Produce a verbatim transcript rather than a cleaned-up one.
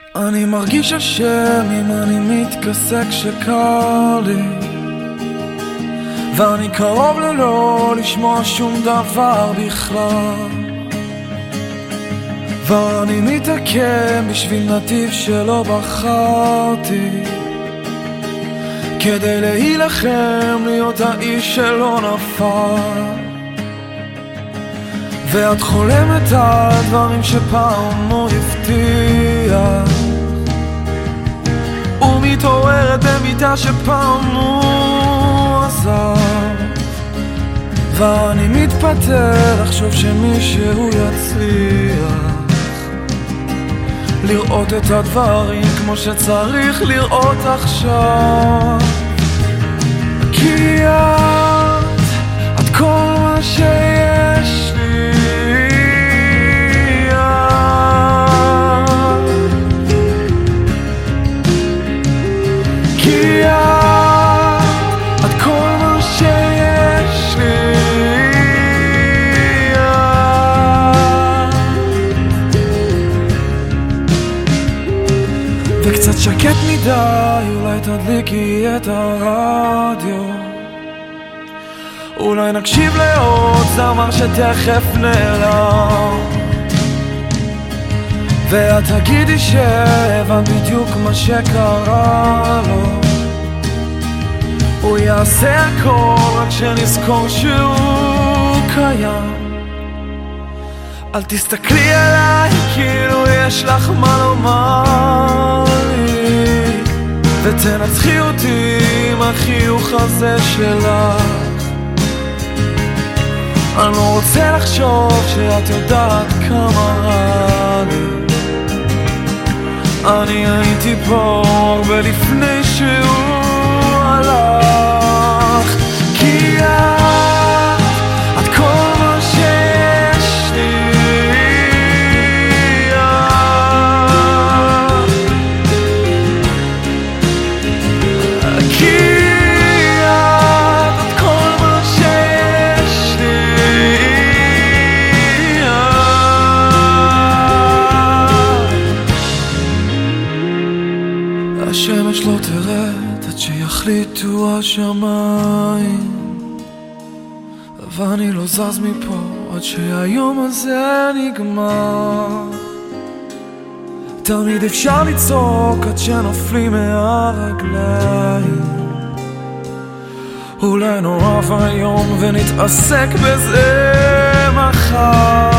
אני מרגיש אשם אם אני מתכסה כשקר לי, ואני קרוב ללא לשמוע שום דבר בכלל, ואני מתעכב בשביל נתיב שלא בחרתי, כדי להילחם להיות האיש שלא נפל. ואת חולמת על דברים שפעם לא הבטיח, ומתעוררת במיטה שפעם הוא עזב, ואני מתפתל לחשוב שמישהו יצליח לראות את הדברים כמו שצריך לראות עכשיו. כי את, את כל מה שיש לי, כי את, את כל מה שיש לי, וקצת שקט מדי, אולי תדליקי את הרדיו, אולי נקשיב לעוד זמר שתכף נעלם, ואת תגידי שהבנת בדיוק מה שקרה לו. הוא יעשה הכל רק שנזכור שהוא קיים. אל תסתכלי עליי כאילו יש לך מה לומר לי, ותנצחי אותי עם החיוך הזה שלך. אני לא רוצה לחשוב שאת יודעת כמה רע לי, אני הייתי פה הרבה לפני שהוא הלך. כי את, את כל מה שיש לי, כי השמש לא תרד עד שיחליטו השמיים, ואני לא זז מפה עד שהיום הזה נגמר. תמיד אפשר לצעוק עד שנופלים מהרגליים, אולי נורא והיום ונתעסק בזה מחר.